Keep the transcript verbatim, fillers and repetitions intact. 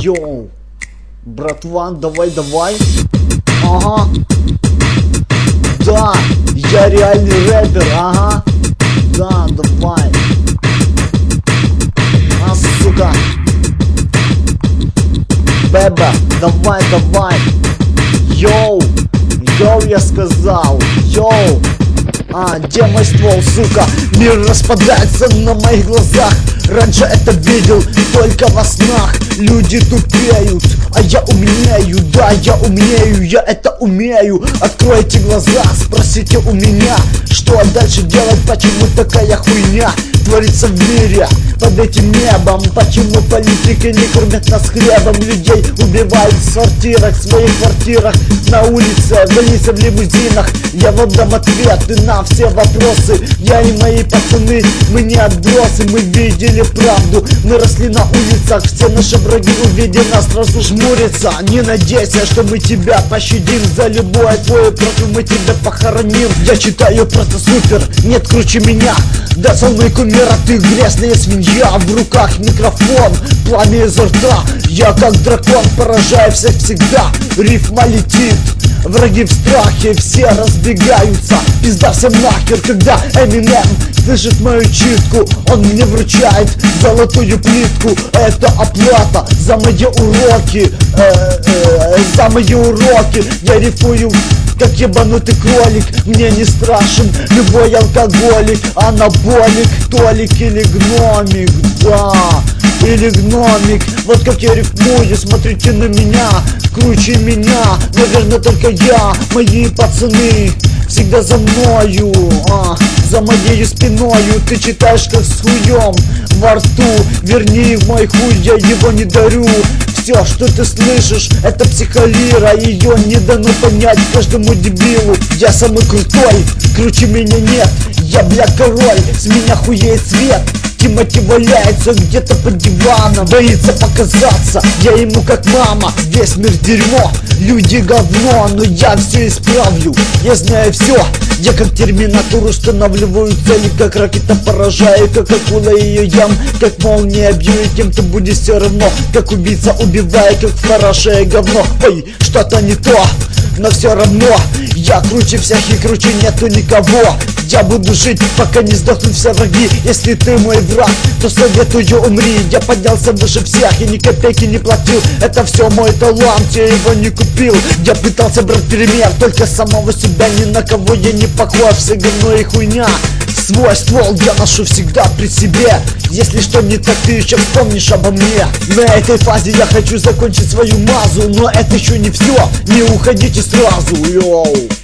Йоу, братва, давай, давай. Ага. Да, я реальный рэпер, ага. Да, давай. А, сука. Бэба, давай, давай. Йоу, йоу, я сказал. Йоу. А, где мой ствол, сука? Мир распадается на моих глазах. Раньше это видел только во снах. Люди тупеют, а я умнею. Да, я умнею, я это умею. Откройте глаза, спросите у меня, что дальше делать, почему такая хуйня творится в мире под этим небом. Почему политики не кормят нас хлебом? Людей убивают в квартирах, в своих квартирах, на улице, в в лимузинах. Я вам дам ответы на все вопросы. Я и мои пацаны, мы не отбросы. Мы видели правду, мы росли на улицах. Все наши враги, увидя нас, сразу жмурятся. Не надейся, что мы тебя пощадим. За любое твое против мы тебя похороним. Я читаю просто супер, нет круче меня. Да со мной кумира, ты грязная свинья. В руках микрофон, пламя изо рта. Я как дракон, поражаю всех всегда. Рифма летит, враги в страхе, все разбегаются. Пизда всем нахер, когда Эминем слышит мою читку. Он мне вручает золотую плитку. Это оплата за мои уроки, э -э, за мои уроки. Я рифую как ебанутый кролик. Мне не страшен любой алкоголик. Анаболик, толик или гномик, да, или гномик. Вот как я рифмую, смотрите на меня, круче меня, наверное, только я. Мои пацаны всегда за мною, а, за моей спиною. Ты читаешь как с хуем во рту. Верни в мой хуй, я его не дарю. Все, что ты слышишь, это психолира. Ее не дано понять каждому дебилу. Я самый крутой, круче меня нет. Я, бля, король, с меня хуеет свет. Тимати валяется где-то под диваном, боится показаться, я ему как мама. Весь мир дерьмо, люди говно, но я все исправлю. Я знаю все, я как терминатор устанавливаю цели, как ракета поражаю, как акула ее ям, как молния бью, и кем-то будет все равно, как убийца убивая, как хорошее говно. Ой, что-то не то, но все равно я круче всех и круче нету никого. Я буду жить, пока не сдохнут все враги. Если ты мой враг, то советую умри. Я поднялся выше всех и ни копейки не платил. Это все мой талант, я его не купил. Я пытался брать пример, только самого себя, ни на кого я не похож. Все говно и хуйня. Свой ствол я ношу всегда при себе. Если что не так, ты еще вспомнишь обо мне. На этой фазе я хочу закончить свою мазу, но это еще не все. Не уходите сразу, йоу.